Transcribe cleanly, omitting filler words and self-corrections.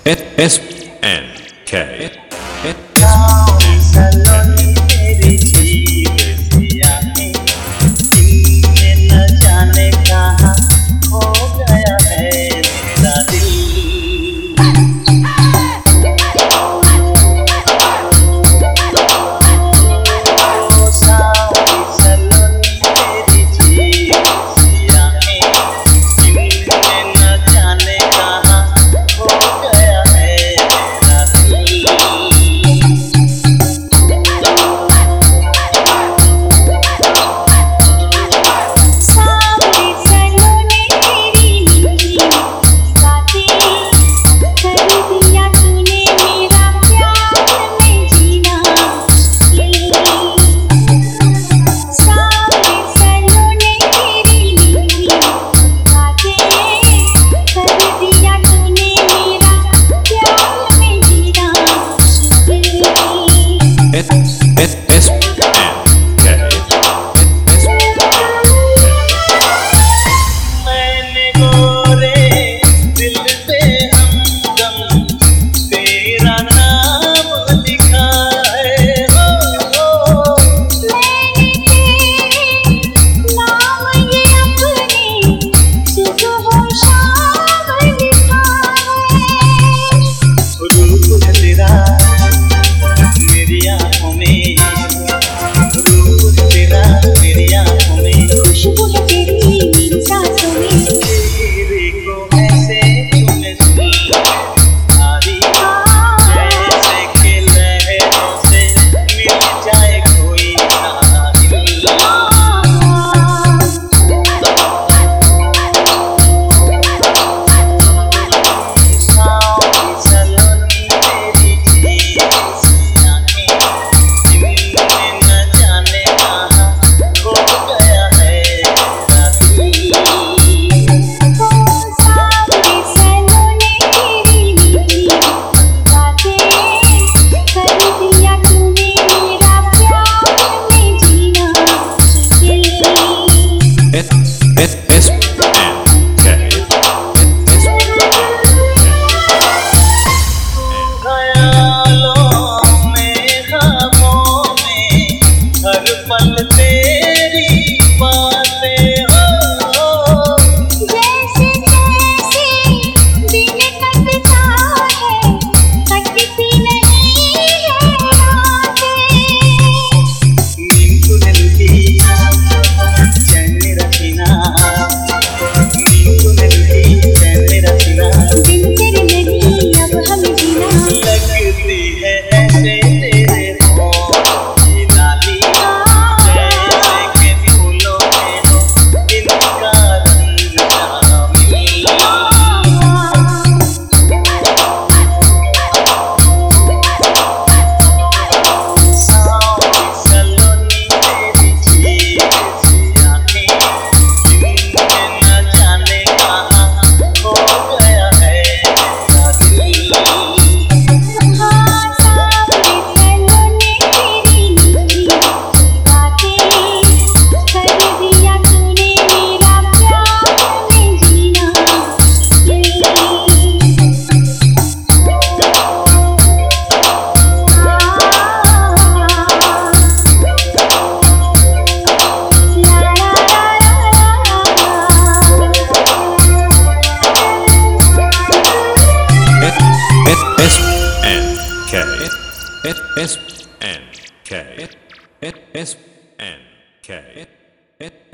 S N K. सलोनी मेरी जीव सिया में इनमें न जाने कहाँ खो गया है मेरा दिल। सलोनी मेरी जीव सिया में इनमें न जाने कहाँ खो गया है मेरा दिल। मैंने गोरे दिल पे हमदम तेरा नाम लिखा है हो। नाम ये अपने सुबह शाम लिखा है। रूप है तेरा मेरी आँखों में, रूप है तेरा मेरी आँखों में, खुशबू है तेरी मेरी सांसों में। तेरे को ऐसे तूने सुनारी जैसे कि लहरों से मिल जाए कोई साहिल। सलोनी मेरी जीव सिया में इनमें न जाने कहाँ खो गया है मेरा दिल। सावरे सलोने तेरी मीठी बातें कर दिया तूने मेरा प्यार में जीना मुश्किल। S N K. ख्यालों में ख्वाबों में हर पल तेरी बातें हो। जैसे जैसे दिन कटता है कटती नहीं है रातें। नींद तूने लुटी चैन मेरा सीना, नींद तूने लुटी चैन मेरा सीना। बिन तेरे नहीं अब हमें जीना। लगती है ऐसे तेरे होंठ की लाली जैसे कि फूलों में हो इनका रंग शामिल। सलोनी मेरी जीव सिया में इनमें न जाने कहाँ खो गया है मेरा दिल। सावरे सलोने तेरी मीठी बातें कर दिया तूने मेरा प्यार में जीना मुश्किल। S N K. S N K. S